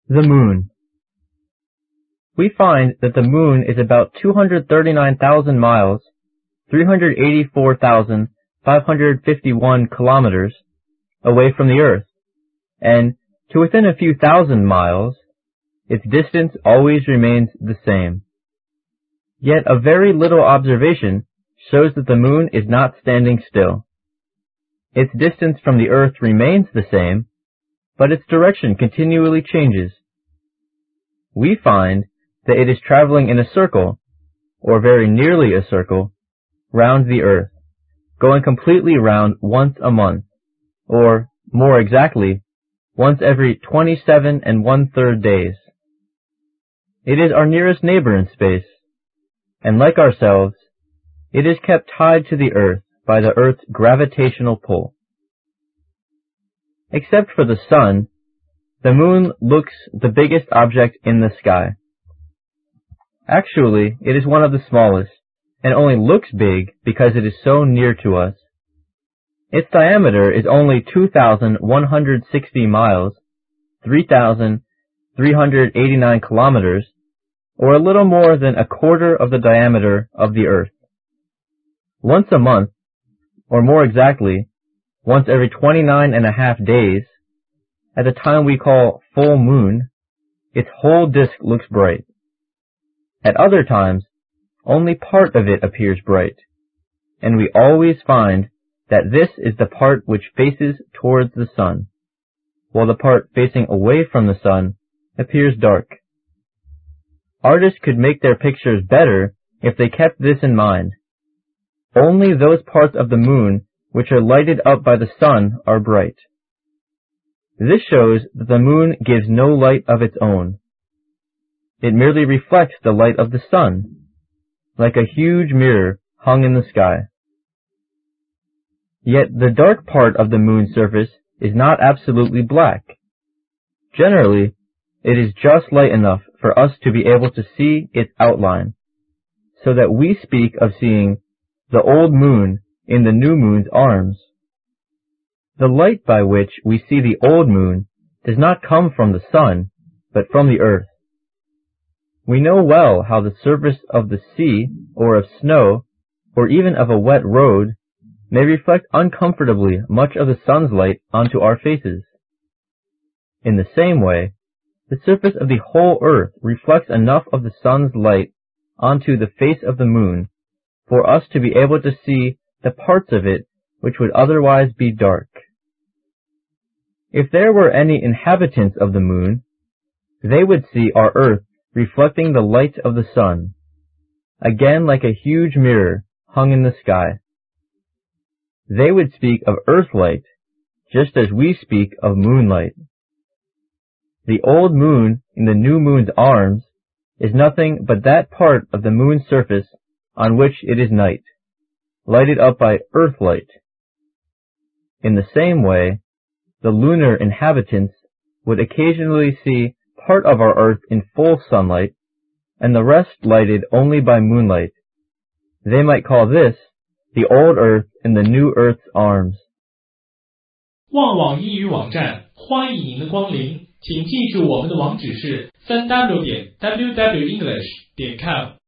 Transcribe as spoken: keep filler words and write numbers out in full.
The moon. We find that the moon is about two hundred thirty-nine thousand miles, three hundred eighty-four thousand five hundred fifty-one kilometers away from the Earth, and to within a few thousand miles, its distance always remains the same. Yet a very little observation shows that the moon is not standing still. Its distance from the Earth remains the same, but its direction continually changes. We find that it is traveling in a circle, or very nearly a circle, round the Earth, going completely round once a month, or, more exactly, once every twenty-seven and one-third days. It is our nearest neighbor in space, and like ourselves, it is kept tied to the Earth by the Earth's gravitational pull. Except for the sun, the moon looks the biggest object in the sky. Actually, it is one of the smallest, and only looks big because it is so near to us. Its diameter is only two thousand one hundred sixty miles, three thousand three hundred eighty-nine kilometers, or a little more than a quarter of the diameter of the Earth. Once a month, or more exactly, once every twenty-nine and a half days, at the time we call full moon, its whole disk looks bright. At other times, only part of it appears bright, and we always find that this is the part which faces towards the sun, while the part facing away from the sun appears dark. Artists could make their pictures better if they kept this in mind. Only those parts of the moon which are lighted up by the sun are bright. This shows that the moon gives no light of its own. It merely reflects the light of the sun, like a huge mirror hung in the sky. Yet the dark part of the moon's surface is not absolutely black. Generally, it is just light enough for us to be able to see its outline, so that we speak of seeing the old moon in the new moon's arms. The light by which we see the old moon does not come from the sun, but from the Earth. We know well how the surface of the sea, or of snow, or even of a wet road, may reflect uncomfortably much of the sun's light onto our faces. In the same way, the surface of the whole Earth reflects enough of the sun's light onto the face of the moon for us to be able to see the parts of it which would otherwise be dark. If there were any inhabitants of the moon, they would see our Earth reflecting the light of the sun, again like a huge mirror hung in the sky. They would speak of earthlight, just as we speak of moonlight. The old moon in the new moon's arms is nothing but that part of the moon's surface on which it is night, lighted up by earthlight. In the same way, the lunar inhabitants would occasionally see part of our Earth in full sunlight, and the rest lighted only by moonlight. They might call this the old Earth in the new Earth's arms. 旺网英语网站欢迎您的光临，请记住我们的网址是 三 w 点 w w english 点 com。